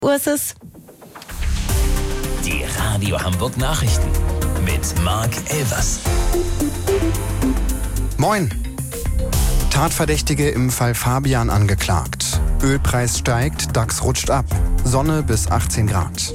Uhr ist es. Die Radio Hamburg Nachrichten mit Marc Elvers. Moin. Tatverdächtige im Fall Fabian angeklagt. Ölpreis steigt, DAX rutscht ab. Sonne bis 18 Grad.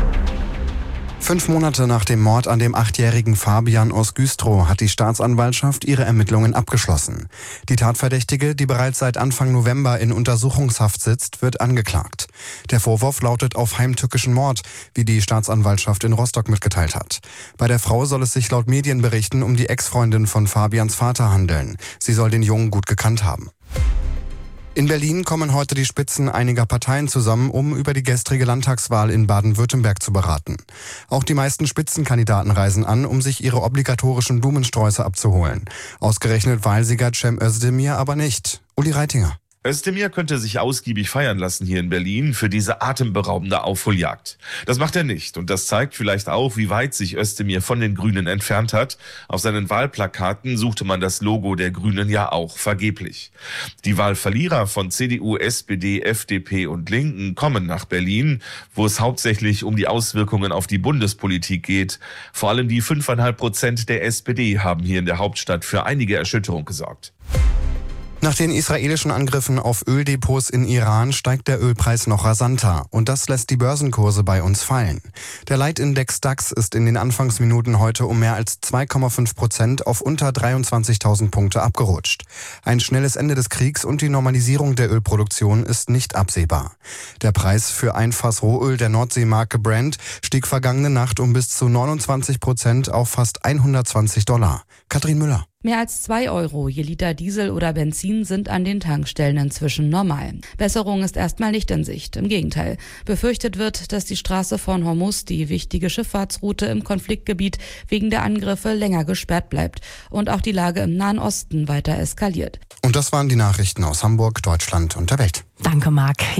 5 Monate nach dem Mord an dem 8-jährigen Fabian aus Güstrow hat die Staatsanwaltschaft ihre Ermittlungen abgeschlossen. Die Tatverdächtige, die bereits seit Anfang November in Untersuchungshaft sitzt, wird angeklagt. Der Vorwurf lautet auf heimtückischen Mord, wie die Staatsanwaltschaft in Rostock mitgeteilt hat. Bei der Frau soll es sich laut Medienberichten um die Ex-Freundin von Fabians Vater handeln. Sie soll den Jungen gut gekannt haben. In Berlin kommen heute die Spitzen einiger Parteien zusammen, um über die gestrige Landtagswahl in Baden-Württemberg zu beraten. Auch die meisten Spitzenkandidaten reisen an, um sich ihre obligatorischen Blumensträuße abzuholen. Ausgerechnet Wahlsieger Cem Özdemir aber nicht. Uli Reitinger. Özdemir könnte sich ausgiebig feiern lassen hier in Berlin für diese atemberaubende Aufholjagd. Das macht er nicht und das zeigt vielleicht auch, wie weit sich Özdemir von den Grünen entfernt hat. Auf seinen Wahlplakaten suchte man das Logo der Grünen ja auch vergeblich. Die Wahlverlierer von CDU, SPD, FDP und Linken kommen nach Berlin, wo es hauptsächlich um die Auswirkungen auf die Bundespolitik geht. Vor allem die 5,5% der SPD haben hier in der Hauptstadt für einige Erschütterung gesorgt. Nach den israelischen Angriffen auf Öldepots in Iran steigt der Ölpreis noch rasanter und das lässt die Börsenkurse bei uns fallen. Der Leitindex DAX ist in den Anfangsminuten heute um mehr als 2,5% auf unter 23.000 Punkte abgerutscht. Ein schnelles Ende des Kriegs und die Normalisierung der Ölproduktion ist nicht absehbar. Der Preis für ein Fass Rohöl der Nordseemarke Brent stieg vergangene Nacht um bis zu 29% auf fast $120. Katrin Müller. Mehr als 2 Euro je Liter Diesel oder Benzin sind an den Tankstellen inzwischen normal. Besserung ist erstmal nicht in Sicht. Im Gegenteil. Befürchtet wird, dass die Straße von Hormuz, die wichtige Schifffahrtsroute im Konfliktgebiet, wegen der Angriffe länger gesperrt bleibt und auch die Lage im Nahen Osten weiter eskaliert. Und das waren die Nachrichten aus Hamburg, Deutschland und der Welt. Danke, Marc.